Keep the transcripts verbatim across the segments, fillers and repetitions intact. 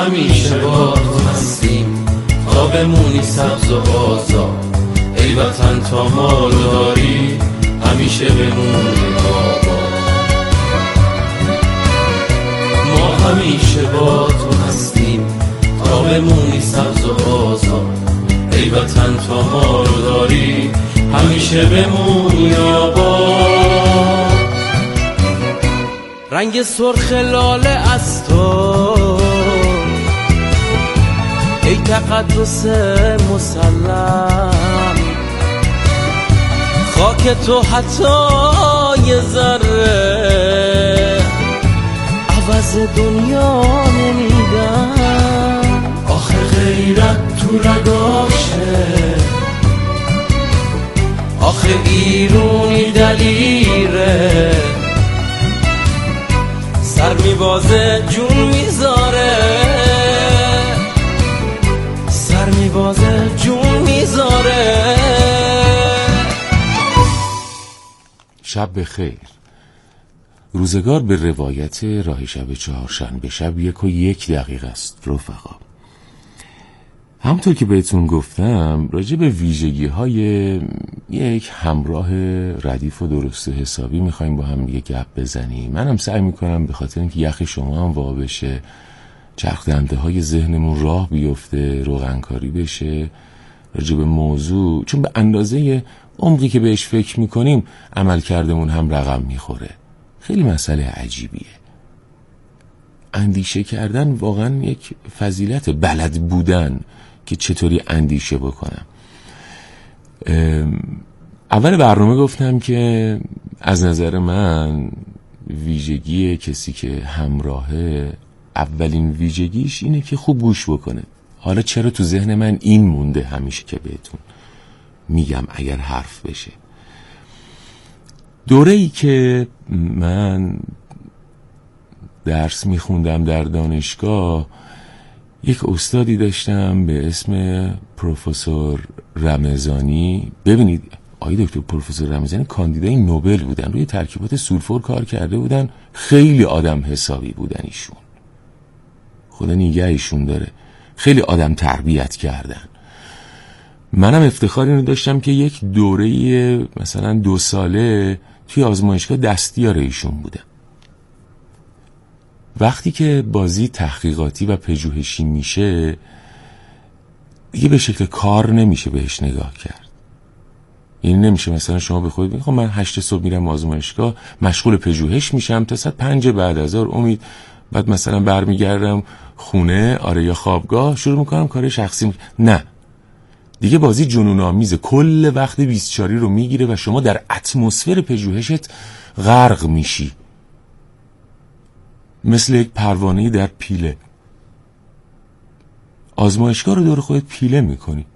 همیشه با تو هستیم تا بمونی سبز و آزاد. ای وطن تا ما رو داری همیشه بمونی آباد. ما همیشه با تو هستیم تا بمونی سبز و آزاد. ای وطن تا ما رو داری همیشه بمونی آباد. رنگ سرخ لاله از تو ای تقدس مسلم، خاک تو حتی یه ذره عوض دنیا نمیدم. آخه غیرت تو رگاشه، آخه ایرونی دلیره، سر میبازه جون میذاره، سر میبازه جون میذاره. شب بخیر. روزگار به روایت راه شب چهارشنبه شب یک و یک دقیقه است رفقا. همونطور که بهتون گفتم راجع به ویژگی های یک همراه ردیف و درست حسابی میخوایم با هم دیگه گپ بزنیم. منم سعی میکنم به خاطر اینکه یخ شما هم وا بشه، چرخ دنده های ذهنمون راه بیفته، روغنکاری بشه راجع به موضوع، چون به اندازه عمقی که بهش فکر میکنیم عمل کردمون هم رقم میخوره. خیلی مسئله عجیبیه. اندیشه کردن واقعا یک فضیلت، بلد بودن که چطوری اندیشه بکنم. اول برنامه گفتم که از نظر من ویژگی کسی که همراهه اولین ویژگیش اینه که خوب گوش بکنه. حالا چرا تو ذهن من این مونده همیشه که بهتون میگم اگر حرف بشه. دوره‌ای که من درس میخوندم در دانشگاه یک استادی داشتم به اسم پروفسور رمضانی. ببینید آقای دکتر پروفسور رمضانی کاندیدای نوبل بودن، روی ترکیبات سولفور کار کرده بودن، خیلی آدم حسابی بودن ایشون، خدا نگهشون داره، خیلی آدم تربیت کردن. منم افتخار اینو داشتم که یک دوره مثلا دو ساله توی آزمایشگاه دستیار ایشون بودم. وقتی که بازی تحقیقاتی و پژوهشی میشه دیگه به شکل کار نمیشه بهش نگاه کرد. یعنی نمیشه مثلا شما به خودت بگید خب من هشت صبح میرم آزمایشگاه مشغول پژوهش میشم تا ساعت پنج بعد از ظهر امید، بعد مثلا برمیگردم خونه آره یا خوابگاه شروع میکنم کار شخصی. نه دیگه بازی جنون آمیزه، کل وقت بیست و چهار رو میگیره و شما در اتمسفر پژوهشت غرق میشی، مثل یک پروانه در پیله. آزمایشگاه رو دور خودت پیله میکنی.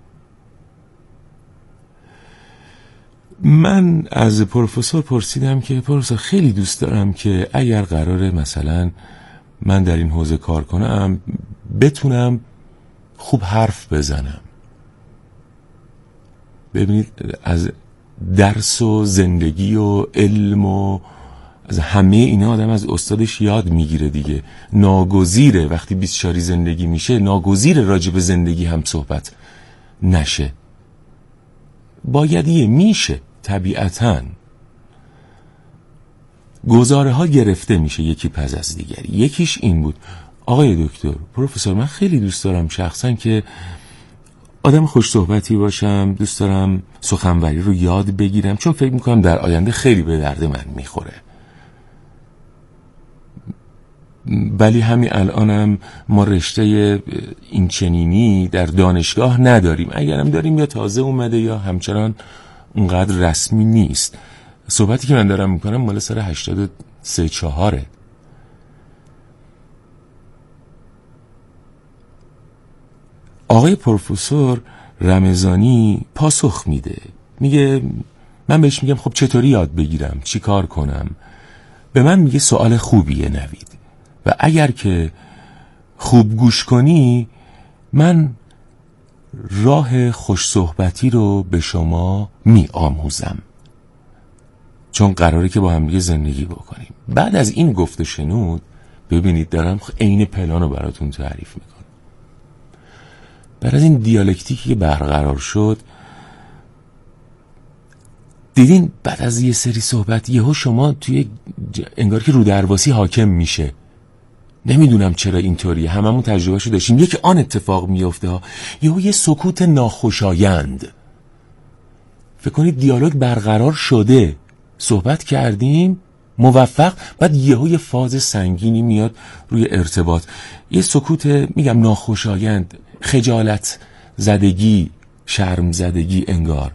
من از پروفسور پرسیدم که پروفسور خیلی دوست دارم که اگر قراره مثلا من در این حوزه کار کنم بتونم خوب حرف بزنم. ببینید از درس و زندگی و علم و از همه اینا آدم از استادش یاد میگیره دیگه. ناگزیره وقتی بیست و چهار زندگی میشه، ناگزیره راجع به زندگی هم صحبت نشه. بایدیه میشه طبیعتاً. گزاره ها گرفته میشه یکی پس از دیگری. یکیش این بود آقای دکتر پروفسور من خیلی دوست دارم شخصا که آدم خوش صحبتی باشم، دوست دارم سخنوری رو یاد بگیرم چون فکر میکنم در آینده خیلی به درد من میخوره. ولی همین الانم ما رشته این چنینی در دانشگاه نداریم، اگرم داریم یا تازه اومده یا همچنان اونقدر رسمی نیست. صحبتی که من دارم میکنم مال سال هشتاد و سه چهاره. آقای پروفسور رمضانی پاسخ میده، میگه من بهش میگم خب چطوری یاد بگیرم، چی کار کنم؟ به من میگه سوال خوبیه نوید و اگر که خوب گوش کنی من راه خوش صحبتی رو به شما می آموزم چون قراره که با هم دیگه زندگی بکنیم. بعد از این گفت و شنود ببینید دارم عین پلان رو براتون تعریف میکنم. بعد از این دیالکتیکی که برقرار شد، دیدین بعد از یه سری صحبت یهو شما توی ج... انگار که رو درواسی حاکم میشه. نمیدونم چرا اینطوریه، هممون تجربهشو داشتیم. یکی آن اتفاق میفته ها، یهو یه سکوت ناخوشایند. فکر کنید دیالوگ برقرار شده، صحبت کردیم موفق، بعد یهو یه فاز سنگینی میاد روی ارتباط، یه سکوت میگم ناخوشایند، خجالت زدگی، شرم زدگی، انگار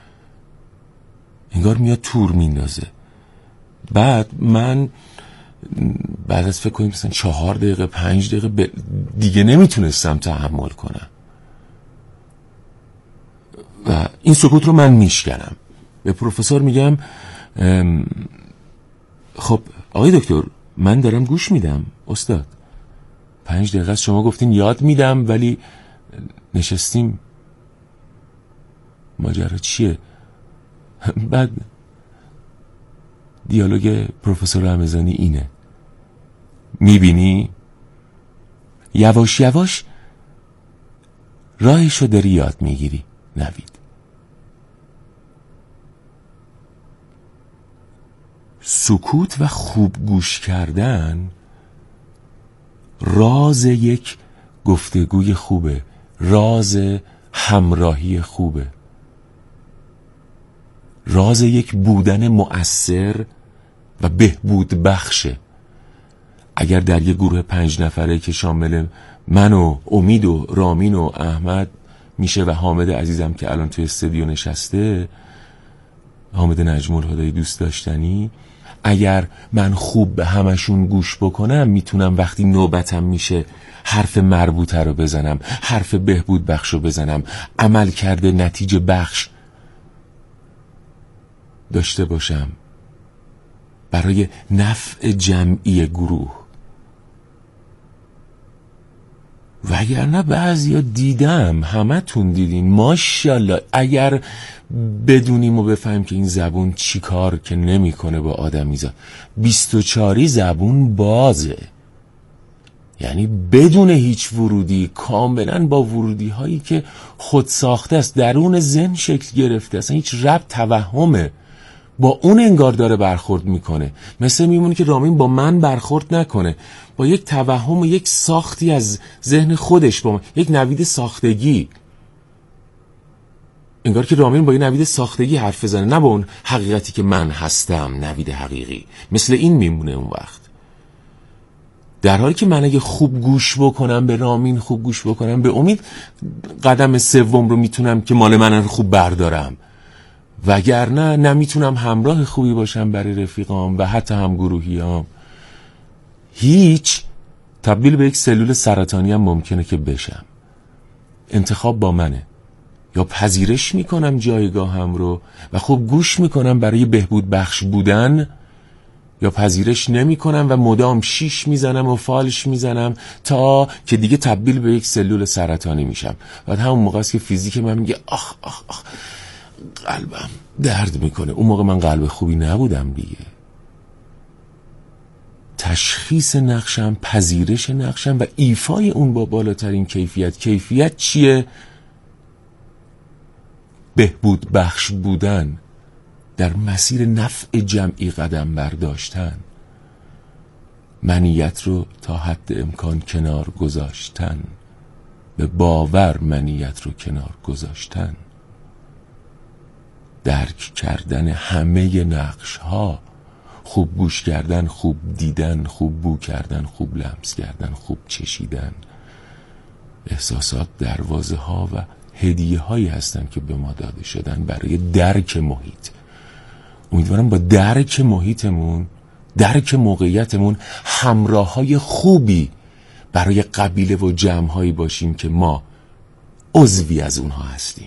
انگار میاد تور میندازه. بعد من بعد از فکر کنیم مثلا چهار دقیقه پنج دقیقه دیگه نمیتونستم تحمل کنم و این سکوت رو من میشکنم. به پروفسور میگم خب آقای دکتر من دارم گوش میدم استاد، پنج دقیقه شما گفتین یاد میدم ولی نشستیم، ماجرا چیه؟ بعد دیالوگ پروفسور همزانی اینه، میبینی یواش یواش راهشو داری یاد میگیری نوید. سکوت و خوب گوش کردن راز یک گفتگوی خوبه، راز همراهی خوبه، راز یک بودن مؤثر و بهبود بخشه. اگر در یک گروه پنج نفره که شامل من و امید و رامین و احمد میشه و حامد عزیزم که الان توی استودیو نشسته، حامد نجم الهدی دوست داشتنی، اگر من خوب به همشون گوش بکنم میتونم وقتی نوبتم میشه حرف مربوطه رو بزنم، حرف بهبود بخش رو بزنم، عمل کرده نتیجه بخش داشته باشم برای نفع جمعی گروه. وگرنه بعضیا دیدم، همه تون دیدین ماشاءالله، اگر بدونیم و بفهمیم که این زبون چی کار که نمی کنه با آدمیزاد، بیست و چاری زبون بازه، یعنی بدون هیچ ورودی، کاملا با ورودی هایی که خود ساخته است، درون ذهن شکل گرفته، اصلا هیچ ربط توهمه با اون انگار داره برخورد میکنه. مثل میمونه که رامین با من برخورد نکنه، با یک توهم و یک ساختی از ذهن خودش، با من. یک نوید ساختگی، انگار که رامین با یک نوید ساختگی حرف بزنه، نه با اون حقیقتی که من هستم، نوید حقیقی. مثل این میمونه اون وقت. در حالی که من اگه خوب گوش بکنم به رامین، خوب گوش بکنم به امید، قدم سوم رو میتونم که مال من رو خوب بردارم، وگرنه نمیتونم همراه خوبی باشم برای رفیقام و حتی هم گروهیام. هیچ تبدیل به یک سلول سرطانی هم ممکنه که بشم. انتخاب با منه، یا پذیرش میکنم جایگاهم رو و خوب گوش میکنم برای بهبود بخش بودن، یا پذیرش نمی کنم و مدام شیش میزنم و فالش میزنم تا که دیگه تبدیل به یک سلول سرطانی میشم. بعد همون موقع است که فیزیک من میگه آخ آخ آخ قلبم درد میکنه. اون موقع من قلب خوبی نبودم دیگه. تشخیص نقشم، پذیرش نقشم و ایفای اون با بالاترین کیفیت. کیفیت چیه؟ بهبود بخش بودن، در مسیر نفع جمعی قدم برداشتن، منیت رو تا حد امکان کنار گذاشتن، به باور منیت رو کنار گذاشتن، درک کردن همه نقش ها، خوب گوش کردن، خوب دیدن، خوب بو کردن، خوب لمس کردن، خوب چشیدن. احساسات دروازه ها و هدیه هایی هستن که به ما داده شدن برای درک محیط. امیدوارم با درک محیطمون، درک موقعیتمون، همراه های خوبی برای قبیله و جمع هایی باشیم که ما عضوی از اونها هستیم.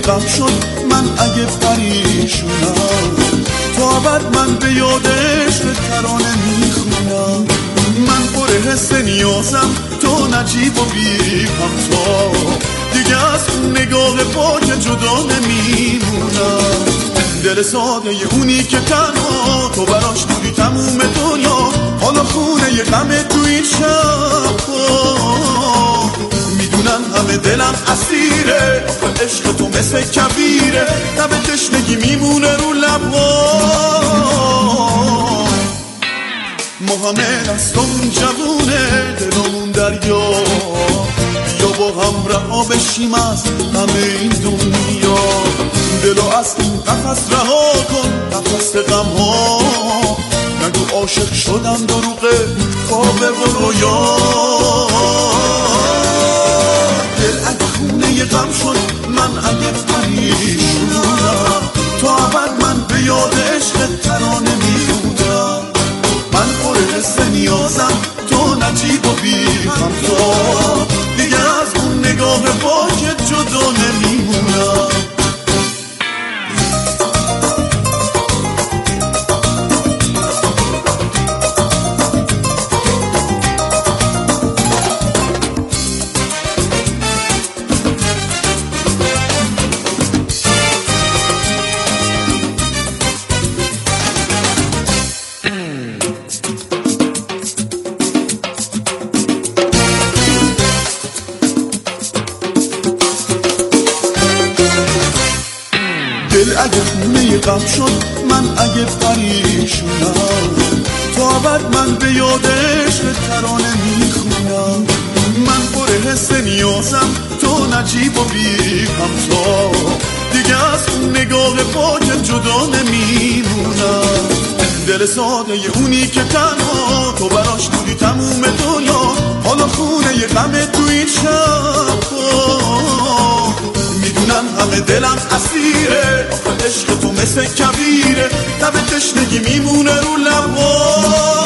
غم شد من اگه پریشونم، تا ابد من به یاد عشق ترانه میخونم. من پر حس نیازم تو نجیب و بی همتا، دیگه از نگاه پاک جدا نمیمونم. دل ساده ی اونی که تنها تو براش بودی تموم دنیا، حالا خونه ی غم تو این شب‌ها. میدونم همه دلم اسیره، آخه عشق تو مثل کبیره، تب تشنگی میمونه رو لب‌ها. ما همه دستمون جوونه، دلمون دریا، یا با هم رها بشیم از همه این دنیا. دلو از این قفس رها کن، قفس غم ها، نگو عاشق شدم دروغه خوابه و رویا. دل اگه خونه ی غم شد من اگه پریشونم، تا ابد من به یاد عشق ترانه میمونم. من پر حس نیازم تو نجیب و بی همتا، دیگه از اون نگاه پاک جدا نمیمونم. اگه خونه غم شد من اگه پریشونم، تا ابد من به یاد عشق ترانه میخونم. من پر حس نیازم تو نجیب و بی همتا، دیگه از اون نگاه پاک جدا نمیمونم. دل ساده ی اونی که تنها تو براش بودی تموم دنیا، حالا خونه ی غم تو این شب‌ها. میدونم همه دلم اسیره، آخه عشق تو مثل کبیره، تب تشنگی میمونه رو لب‌ها.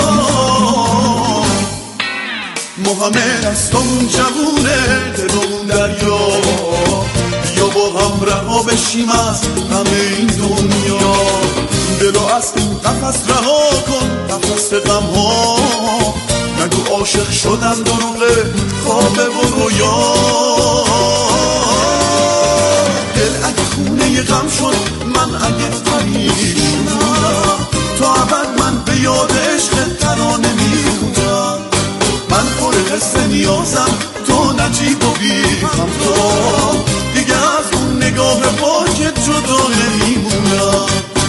ما همه دستمون جوونه، دلمون دریا، یا با هم رها بشیم از همه این دنیا. دلو از این قفس رها کن، قفس غم ها، نگو عاشق شدم دروغه خوابه و رویا. دل اگه خونه ی غم شد من اگه پریشونم، تا ابد من به یاد عشق ترانه میخونم. من پر حس نیازم تو نجیب و بی همتا، دیگه از اون نگاه پاک جدا نمیمونم.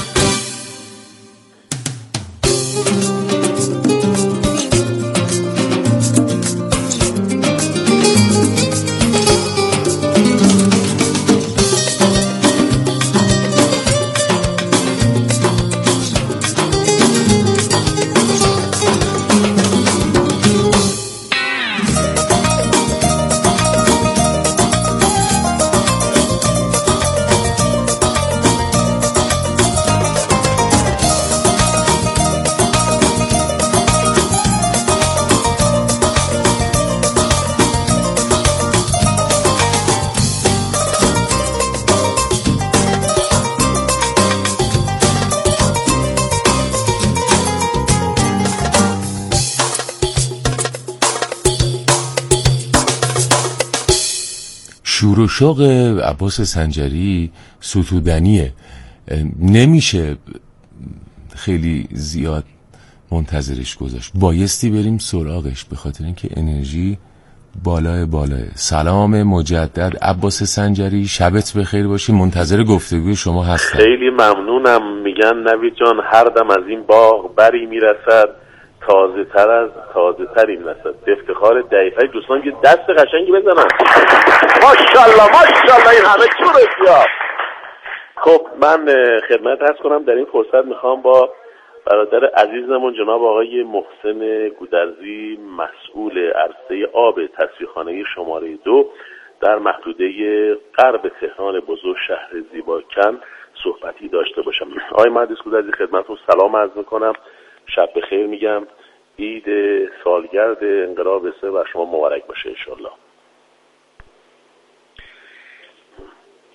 شور و شوق عباس سنجری ستودنیه، نمیشه خیلی زیاد منتظرش گذاشت، بایستی بریم سراغش به خاطر اینکه انرژی بالای بالای. سلام مجدد عباس سنجری، شبت بخیر باشی، منتظر گفتگوی شما هستم. خیلی ممنونم. میگن نوید جان هر دم از این باغ بری میرسد، تازه تر از تازه تری میرسد. به افتخار دقیقه دوستان یه دست قشنگی بزنن. ماشاءالله ماشاءالله این همه چون بسیار. خب من خدمت عرض کنم در این فرصت میخوام با برادر عزیزمون جناب آقای محسن گودرزی مسئول عرصه آب تصفیه‌خانه شماره دو در محدوده غرب تهران بزرگ شهر زیباکن صحبتی داشته باشم. آقای مهندس گودرزی خدمتتون سلام عرض میکنم، شب بخیر میگم، عید سالگرد انقلاب سه و شما مبارک باشه انشالله.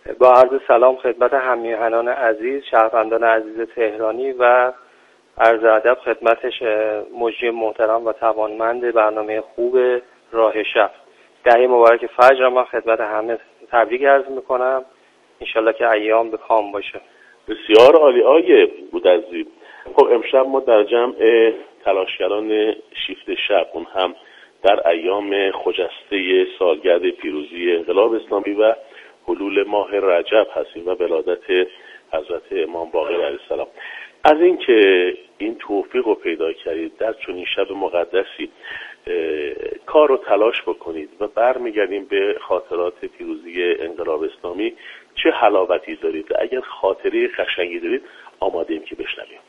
با عرض سلام خدمت همیهنان عزیز، شهروندان عزیز تهرانی و عرض ادب خدمتش مجری محترم و توانمند برنامه خوب راه شب. دهه مبارک فجر من خدمت همه تبریک عرض میکنم. انشالله که ایام به کام باشه. بسیار عالی آقای گودرزی. خب امشب ما در جمع تلاشگران شیفت شب، اون هم در ایام خجسته سالگرد پیروزی انقلاب اسلامی و حلول ماه رجب هستیم و ولادت حضرت امام باقر علیه السلام. از این که این توفیق رو پیدا کردید در چنین شب مقدسی کار رو تلاش بکنید و برمیگردیم به خاطرات پیروزی انقلاب اسلامی، چه حلاوتی دارید؟ اگر خاطره قشنگی دارید آماده ایم که بشنویم.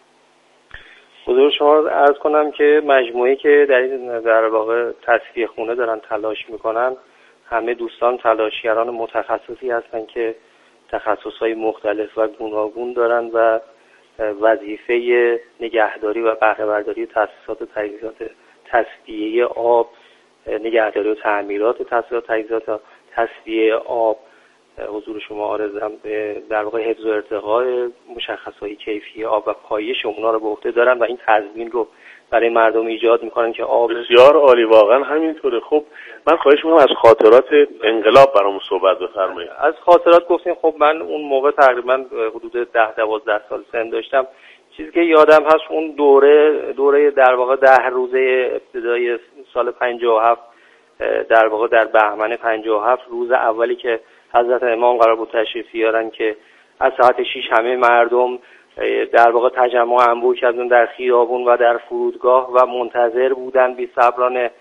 حضور شما رو عرض کنم که مجموعی که در این در واقع تصفیه خونه دارن تلاش میکنن، همه دوستان تلاشگران متخصصی هستن که تخصصهای مختلف و گوناگون دارن و وظیفه نگهداری و بهره برداری تاسیسات و تجهیزات تصفیه آب، نگهداری و تعمیرات تاسیسات تجهیزات تصفیه آب، حضور شما عرضم به در واقع حفظ و ارتقاء مشخصهای کیفی آب و پایش اونا رو به عهده دارن و این تضمین رو برای مردم ایجاد میکنن که آب. بسیار عالی، واقعا همینطوره. خب من خواهش میکنم از خاطرات انقلاب برامون صحبت بفرمایید. از خاطرات گفتین. خب من اون موقع تقریبا حدود ده دوازده سال سن داشتم. چیزی که یادم هست اون دوره دوره در واقع ده روزه ابتدای سال پنجاه و هفت، در واقع در بهمن پنجاه و هفت، روز اولی که حضرت امام قرار بود تشریف بیارن که از ساعت شش همه مردم در واقع تجمع انبوه کردن در خیابون و در فرودگاه و منتظر بودن بی صبرانه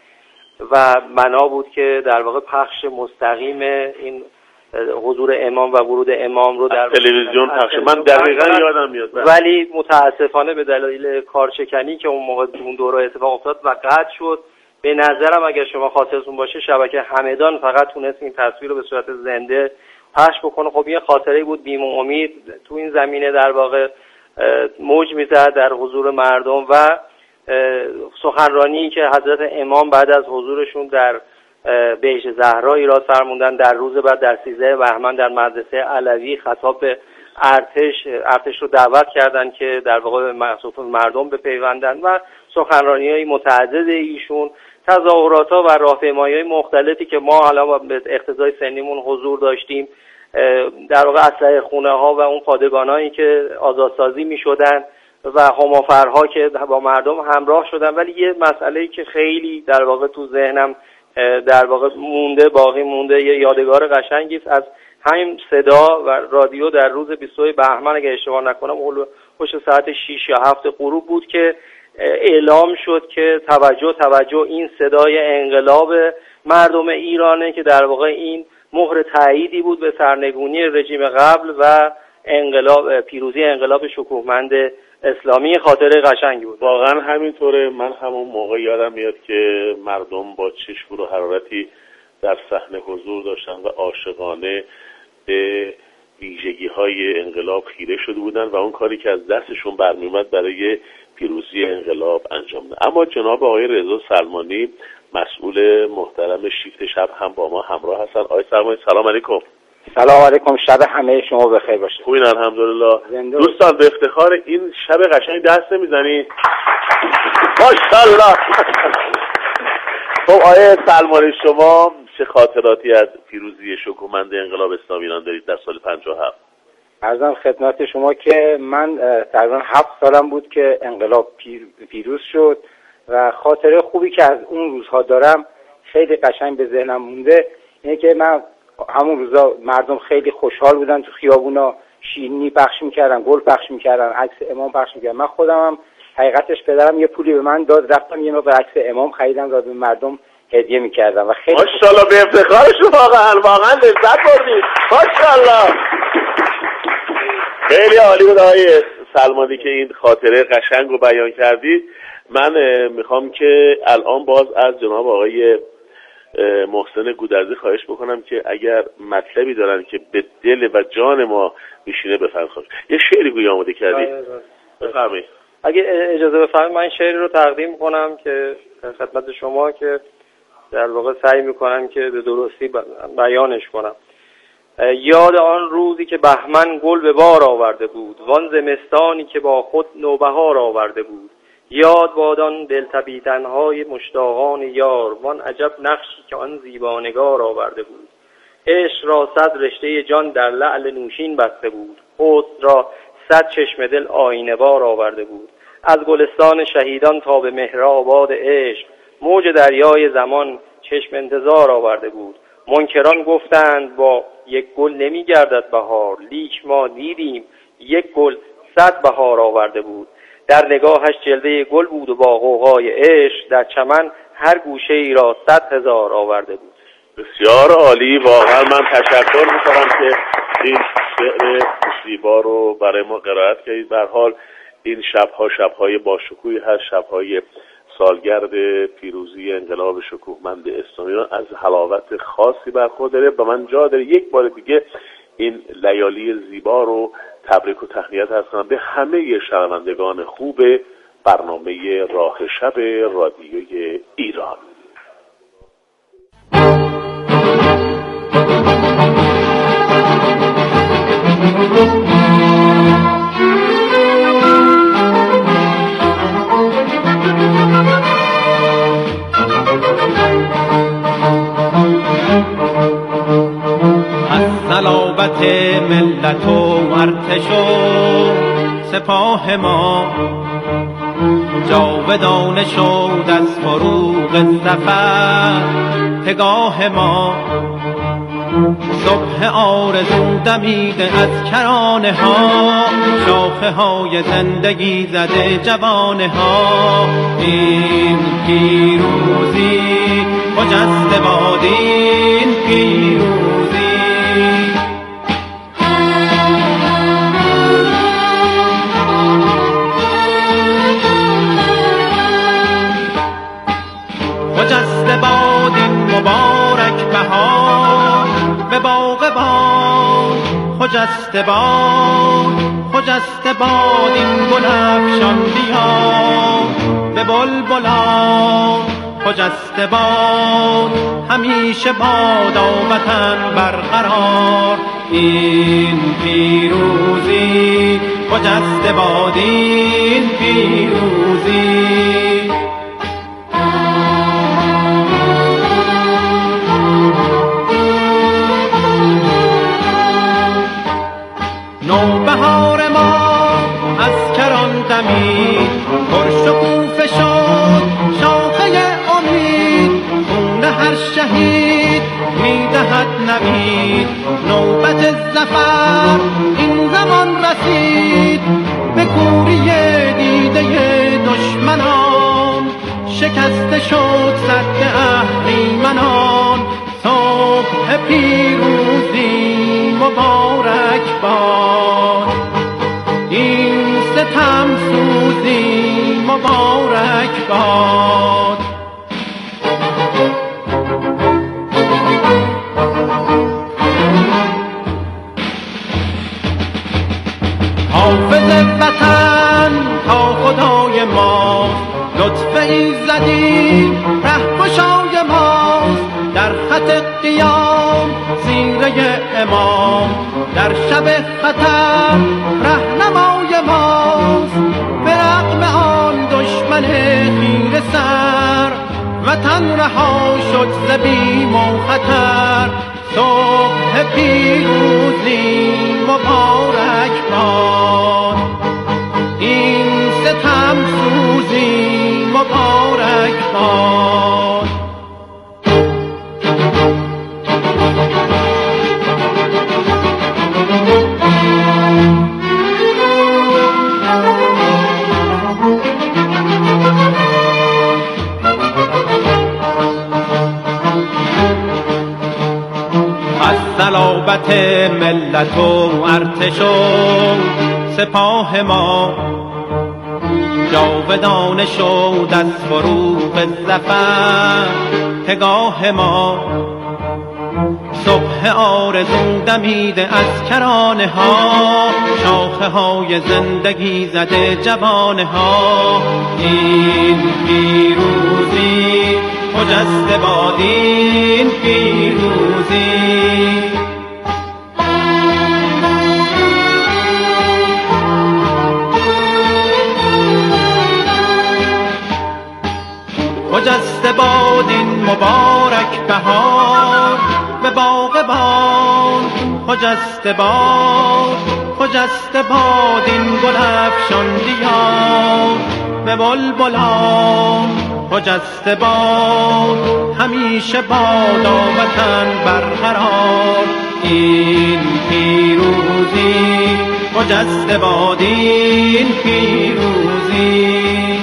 و بنا بود که در واقع پخش مستقیم این حضور امام و ورود امام رو در تلویزیون پخش. من دقیقاً یادم میاد، ولی متاسفانه به دلیل کارشکنی که اون موقع اون دوره اتفاق افتاد و قطع شد. به نظرم اگر شما خاطرتون باشه شبکه همدان فقط تونست این تصویر رو به صورت زنده پخش بکنه. خب یه خاطره بود بیم و امید تو این زمینه در واقع موج میزد در حضور مردم و سخنرانی که حضرت امام بعد از حضورشون در بهشت زهرا ایراد فرمودن در روز بعد در سیزده بهمن در مدرسه علوی خطاب به ارتش ارتش رو دعوت کردن که در واقع مخصوص مردم بپیوندن و سخنرانی‌های متعدد ایشون، تظاهرات‌ها و راهپیمایی‌های مختلفی که ما حالا به اقتضای سنیمون حضور داشتیم، در واقع اسلحه خونه‌ها و اون پادگانایی که آزادسازی می‌شدن و همافرها که با مردم همراه شدن. ولی یه مسئله‌ای که خیلی در واقع تو ذهنم در واقع مونده، باقی مونده، یه یادگار قشنگی است از همین صدا و رادیو در روز بیست و دو بهمن اگه اشتباه نکنم پشت ساعت شش یا هفت غروب بود که اعلام شد که توجه توجه این صدای انقلاب مردم ایرانه که در واقع این مهر تأییدی بود به سرنگونی رژیم قبل و انقلاب پیروزی انقلاب شکوهمند اسلامی. خاطره قشنگی بود. واقعا همینطوره. من همون موقع یادم میاد که مردم با چشم و حرارتی در صحنه حضور داشتن و عاشقانه به ویژگی‌های انقلاب خیره شده بودن و اون کاری که از دستشون برمی‌اومد برای پیروزی انقلاب انجام دادن. اما جناب آقای رضا سلمانی مسئول محترم شیفت شب هم با ما همراه هستن. آقای سلمانی سلام علیکم. سلام علیکم، شب همه شما بخیر باشه. خوبین؟ الحمدلله. دوستان به افتخار این شب قشنگ دست نمیزنید؟ ماشاءالله. خب آقای سلمانی شما چه خاطراتی از پیروزی شکوهمند انقلاب اسلامی ایران دارید در سال پنجاه و هفت؟ عرضم خدمت شما که من تقریبا هفت سالم بود که انقلاب پیر پیروز شد و خاطره خوبی که از اون روزها دارم خیلی قشنگ به ذهنم مونده اینه که من همون روزا مردم خیلی خوشحال بودن، تو خیابونا شیرینی پخش میکردن، گل پخش میکردن، عکس امام پخش میکردن. من خودم هم حقیقتش پدرم یه پولی به من داد، رفتم یه مقدار عکس امام خریدم و به مردم هدیه میکردم و خیلی ماشاءالله به افتخارشون واقعا واقعا لذت بردید. ماشاءالله خیلی عالی بود آقای سلمانی که این خاطره قشنگ رو بیان کردید. من میخوام که الان باز از جناب آقای محسن گودرزی خواهش بکنم که اگر مطلبی دارن که به دل و جان ما میشینه بفرمایید. یه شعری گویا آماده کردید، بفرمایید. اگه اجازه بفرمایید من شعری رو تقدیم کنم که خدمت شما که در واقع سعی میکنم که به درستی بیانش کنم. یاد آن روزی که بهمن گل به بار آورده بود، وان زمستانی که با خود نوبهار آورده بود. یاد بادان دلتپیدن‌های مشتاقان یار، وان عجب نقشی که آن زیبانگار آورده بود. عشق را صد رشته جان در لعل نوشین بسته بود، حسن را صد چشم دل آینه‌وار آورده بود. از گلستان شهیدان تا به مهرآباد عشق، موج دریای زمان چشم انتظار آورده بود. منکران گفتند با یک گل نمی گردد بهار، لیک ما دیدیم یک گل صد بهار آورده بود. در نگاهش جلوه گل بود و با غوغای عشق، در چمن هر گوشه ای را صد هزار آورده بود. بسیار عالی. واقعا من تشکر میکنم که این شعر زیبا رو برای ما قرائت کردید. به هر حال این شبها شبهای باشکوهی هست، شبهای سالگرد پیروزی انقلاب شکوهمند اسلامی از حلاوت خاصی برخورداره و من جا داره یک بار دیگه این لیالی زیبا رو تبریک و تهنیت عرض کنم به همه شنوندگان خوب برنامه راه شب رادیوی ایران. صلابت ملت و ارتش و سپاه ما جاودانه شد از فروغ ظفر پگاه ما. صبح آرزو دمیده از کرانه ها، شاخه های زندگی زده جوانه ها. این پیروزی خجسته باد، این پیروزی خجسته باد، این مبارک بهار به باغ باد. خجسته باد، خجسته باد، این گل افشان بیا به بلبلان. خجسته باد، همیشه بادا وطن برقرار. این پیروزی خجسته باد، این پیروزی نوبهار ما از کران دمید، پرشکوفه شد شاخه امید. خون هر شهید میدهد نوید، نوبت ظفر این زمان رسید. به کوری دیده دشمنان شکسته شد سد اهریمنان. صبح پیروزی مبارک باد، این ستم سوزی مبارک باد. حافظ وطن تا خدای ماست، لطف ایزدی رهگشای ماست. در خط قیام زیره امام، در شب خطر رهنمای ماست. به رغم آن دشمن خیره سر، وطن رها شد ز بیم و خطر. صبح پیروزی مبارک باد، این ستم سوزی مبارک باد. صلابت ملت و ارتش و سپاه ما جاودانه شد از فروغ ظفر پگاه ما. صبح آرزو دمیده از کرانه ها، شاخه های زندگی زده جوانه ها. این پیروزی خجسته باد، این پیروزی خجسته باد این مبارک بهار به باغبان خجسته باد خجسته باد این گل افشان دیار به بلبلان خجسته باد همیشه بادا وطن برقرار این پیروزی خجسته باد این پیروزی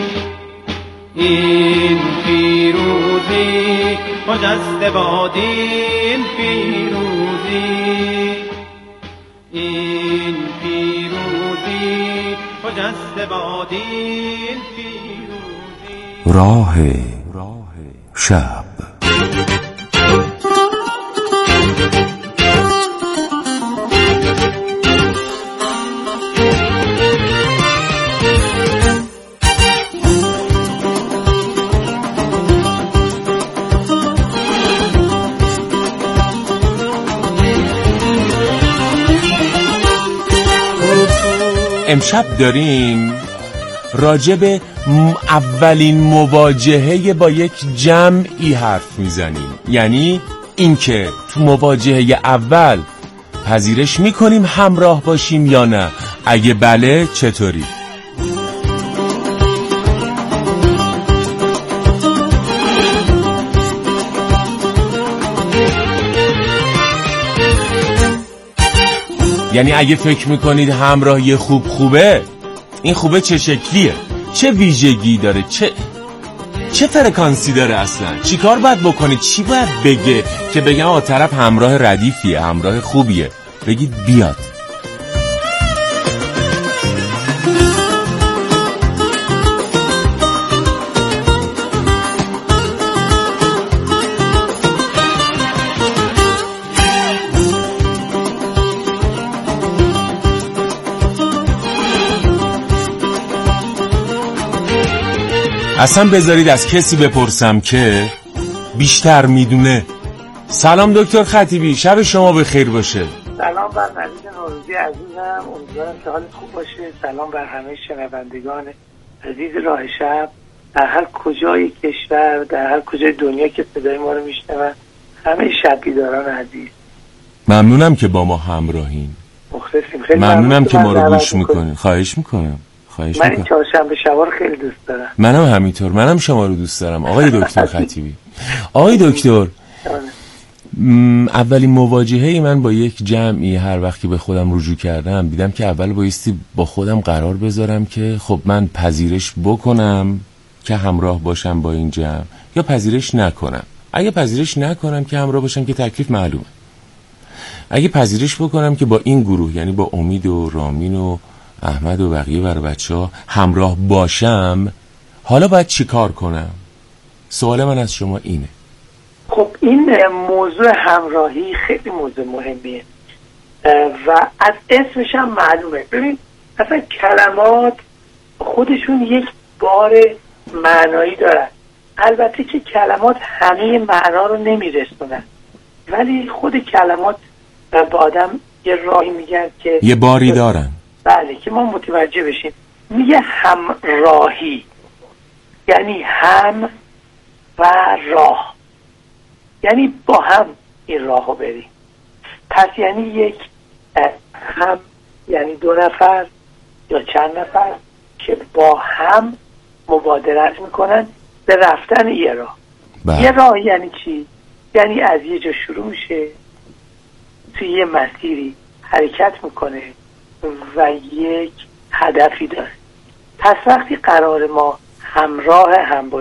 این پیروزی خجسته باد این پیروزی این پیروزی خجسته باد این پیروزی راه شب. امشب داریم راجع به اولین مواجهه با یک جمعی حرف میزنیم. یعنی اینکه تو مواجهه اول پذیرش میکنیم همراه باشیم یا نه؟ اگه بله چطوری؟ یعنی اگه فکر میکنید همراهی خوب خوبه، این خوبه چه شکلیه؟ چه ویژگی داره؟ چه چه فرکانسی داره اصلا؟ چی کار باید بکنید؟ چی باید بگه که بگم آ طرف همراه ردیفیه، همراه خوبیه؟ بگید بیاد. اصلا بذارید از کسی بپرسم که بیشتر میدونه. سلام دکتر خطیبی، شب شما بخیر باشه. سلام بر مریض نوروزی عزیزم، امیدوارم که حالت خوب باشه. سلام بر همه شنوندگان عزیز راه شب در هر کجای کشور، در هر کجای دنیا که صدای ما رو میشنون، همه شب‌بیداران عزیز. ممنونم که با ما همراهین. مخلصیم. خیلی ممنونم که ما رو گوش میکنین. خواهش میکنم. خواهش من این چهارشنبه شبا رو خیلی دوست دارم. منم همینطور، منم شما رو دوست دارم آقای دکتر خطیبی. آقای دکتر، اولین مواجهه من با یک جمعی هر وقتی به خودم رجوع کردم دیدم که اول بایستی با خودم قرار بذارم که خب من پذیرش بکنم که همراه باشم با این جمع یا پذیرش نکنم. اگه پذیرش نکنم که همراه باشم که تکلیف معلومه. اگه پذیرش بکنم که با این گروه، یعنی با امید و رامین و احمد و بقیه بر بچه ها همراه باشم، حالا باید چی کار کنم؟ سوال من از شما اینه. خب این موضوع همراهی خیلی موضوع مهمیه و از اسمش هم معلومه. ببین اصلا کلمات خودشون یک بار معنایی دارن. البته که کلمات همه معنا رو نمیرسونن، ولی خود کلمات به آدم یه راهی میگن که یه باری دارن. بله، که ما متوجه بشیم. میگه همراهی یعنی هم و راه، یعنی با هم این راه رو بریم. پس یعنی یک هم یعنی دو نفر یا چند نفر که با هم مبادرت میکنن به رفتن یه راه. بله. یه راه یعنی چی؟ یعنی از یه جا شروع میشه، توی یه مسیری حرکت میکنه و یک هدفی داره. پس وقتی قرار ما همراه هم باشیم